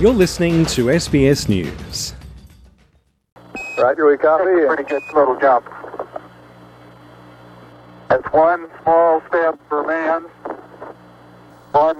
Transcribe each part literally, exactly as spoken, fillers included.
You're listening to S B S News. Roger, we copy. Pretty good little jump. That's one small step for man, one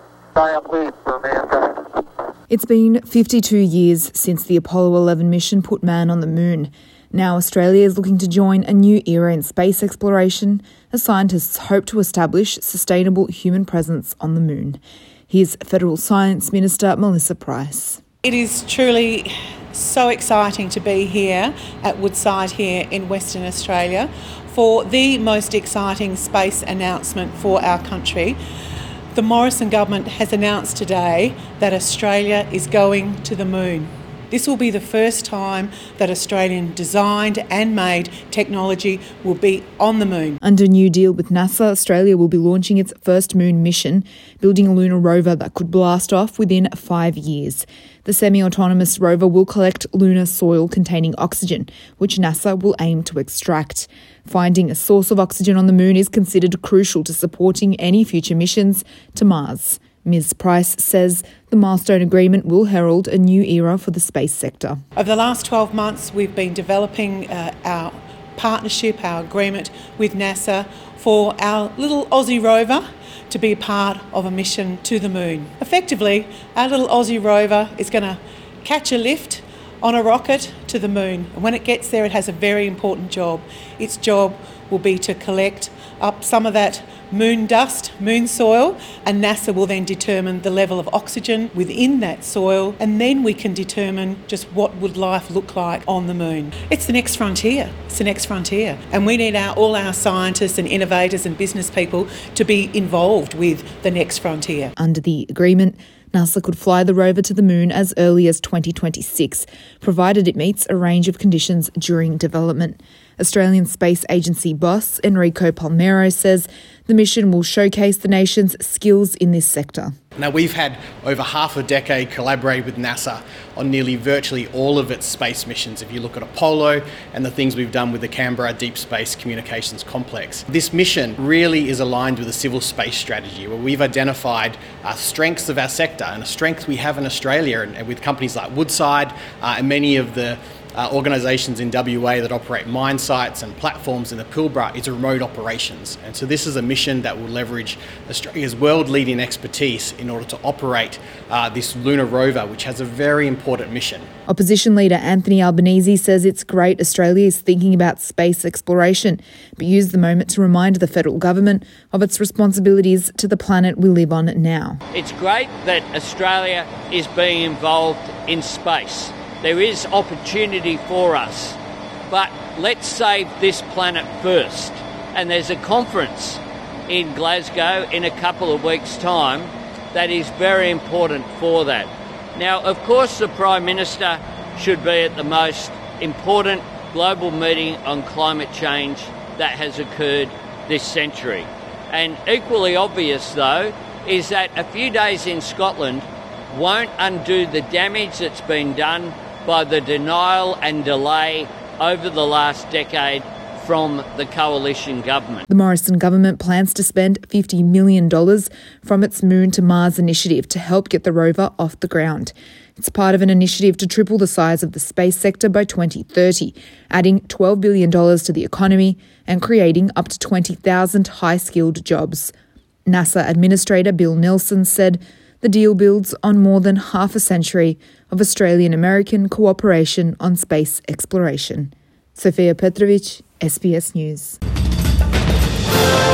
giant leap for mankind. It's been fifty-two years since the Apollo eleven mission put man on the moon. Now Australia is looking to join a new era in space exploration as scientists hope to establish sustainable human presence on the moon. Here's Federal Science Minister Melissa Price. It is truly so exciting to be here at Woodside here in Western Australia for the most exciting space announcement for our country. The Morrison government has announced today that Australia is going to the moon. This will be the first time that Australian designed and made technology will be on the moon. Under a new deal with NASA, Australia will be launching its first moon mission, building a lunar rover that could blast off within five years. The semi-autonomous rover will collect lunar soil containing oxygen, which NASA will aim to extract. Finding a source of oxygen on the moon is considered crucial to supporting any future missions to Mars. Miz Price says the milestone agreement will herald a new era for the space sector. Over the last twelve months, we've been developing uh, our partnership, our agreement with NASA for our little Aussie rover to be part of a mission to the moon. Effectively, our little Aussie rover is going to catch a lift on a rocket to the moon. And when it gets there, it has a very important job. Its job will be to collect up some of that moon dust, moon soil, and NASA will then determine the level of oxygen within that soil, and then we can determine just what would life look like on the moon. It's the next frontier. It's the next frontier. And we need our, all our scientists and innovators and business people to be involved with the next frontier. Under the agreement, NASA could fly the rover to the moon as early as twenty twenty-six, provided it meets a range of conditions during development. Australian Space Agency boss Enrico Palmero says the mission will showcase the nation's skills in this sector. Now, we've had over half a decade collaborating with NASA on nearly virtually all of its space missions. If you look at Apollo and the things we've done with the Canberra Deep Space Communications Complex. This mission really is aligned with a civil space strategy where we've identified uh, strengths of our sector and a strength we have in Australia and, and with companies like Woodside uh, and many of the Uh, organisations in W A that operate mine sites and platforms in the Pilbara is remote operations. And so this is a mission that will leverage Australia's world-leading expertise in order to operate uh, this lunar rover, which has a very important mission. Opposition leader Anthony Albanese says it's great Australia is thinking about space exploration, but used the moment to remind the federal government of its responsibilities to the planet we live on now. It's great that Australia is being involved in space. There is opportunity for us, but let's save this planet first. And there's a conference in Glasgow in a couple of weeks' time that is very important for that. Now, of course, the Prime Minister should be at the most important global meeting on climate change that has occurred this century. And equally obvious, though, is that a few days in Scotland won't undo the damage that's been done by the denial and delay over the last decade from the coalition government. The Morrison government plans to spend fifty million dollars from its Moon to Mars initiative to help get the rover off the ground. It's part of an initiative to triple the size of the space sector by twenty thirty, adding twelve billion dollars to the economy and creating up to twenty thousand high-skilled jobs. NASA Administrator Bill Nelson said the deal builds on more than half a century of Australian-American cooperation on space exploration. Sofia Petrovic, S B S News.